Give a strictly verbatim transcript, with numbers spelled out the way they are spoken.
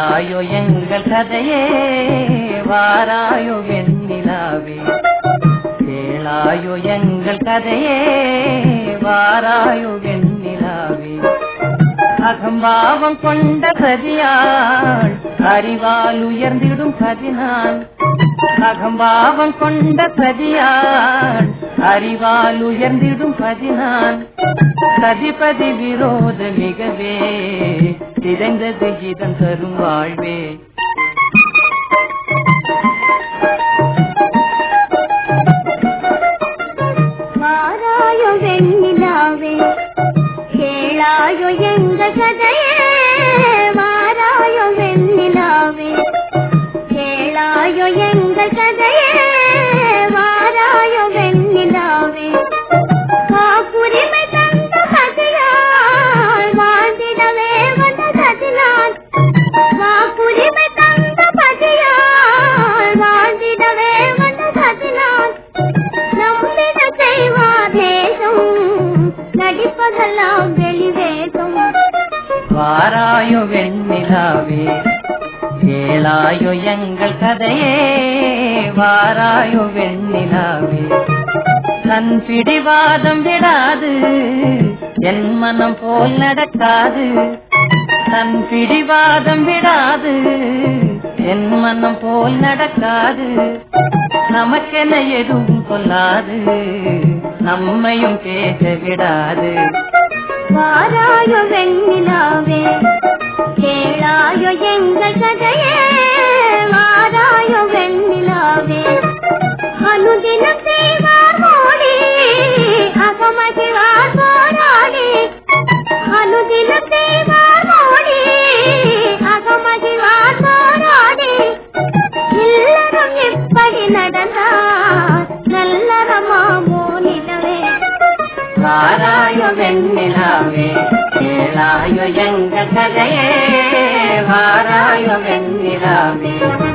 கேளாயோ எங்கள் கதையே வாராயோ வெண்ணிலாவே கேளாயோ எங்கள் கதையே வாராயோ வெண்ணிலாவே அகம்பாவம் கொண்ட கதியாள் அறிவால் உயர்ந்திடும் கதினான் அகம்பாவம் கொண்ட கதியாள் அறிவால் உயர்ந்திடும் கதினான் சதிபதி விரோத மிகவே சிதைந்தது இதன் தரும் வாழ்வே வாராயோ வெண்ணிலாவே கேளாயோ எங்கள் கதையே வாராயோ வெண்ணிலாவே கேளாயோ எங்கள் கதையே வாராயோ வெண்ணிலாவே காப்புரிமை தந்த கதையால் வாழ்ந்திடவே வந்த கதினான் காப்புரிமை தந்த கதையால் வாழ்ந்திடவே வந்த கதினான் நம்பிட செய்வார் தேசம் நடிப்பதெல்லாம் வெளிவேகம் வாராயோ வெண்ணிலாவே கேளாயோ எங்கள் கதையே வாராயோ வெண்ணிலாவே தன் பிடிவாதம் விடாது என் மனம் போல் நடக்காது தன் பிடிவாதம் விடாது என் மனம் போல் நடக்காது நமக்கென எதுவும் கொள்ளாது நம்மையும் பேச விடாது வாராயோ வெண்ணிலாவே கேளாயோ எங்கள் கதையே வாராயோ வெண்ணிலாவே அனுதினம் செய்வார் மோடி அகமகிழ்வார் போராடி அனுதினம் செய்வார் மோடி அகமகிழ்வார் போராடி இல்லறம் எப்படி நடந்தார் நல்லறமாமோ நிலவே வாராயோ வெண்ணிலாவே கேளாயோ எங்கள் கதையே வாராயோ வெண்ணிலாவே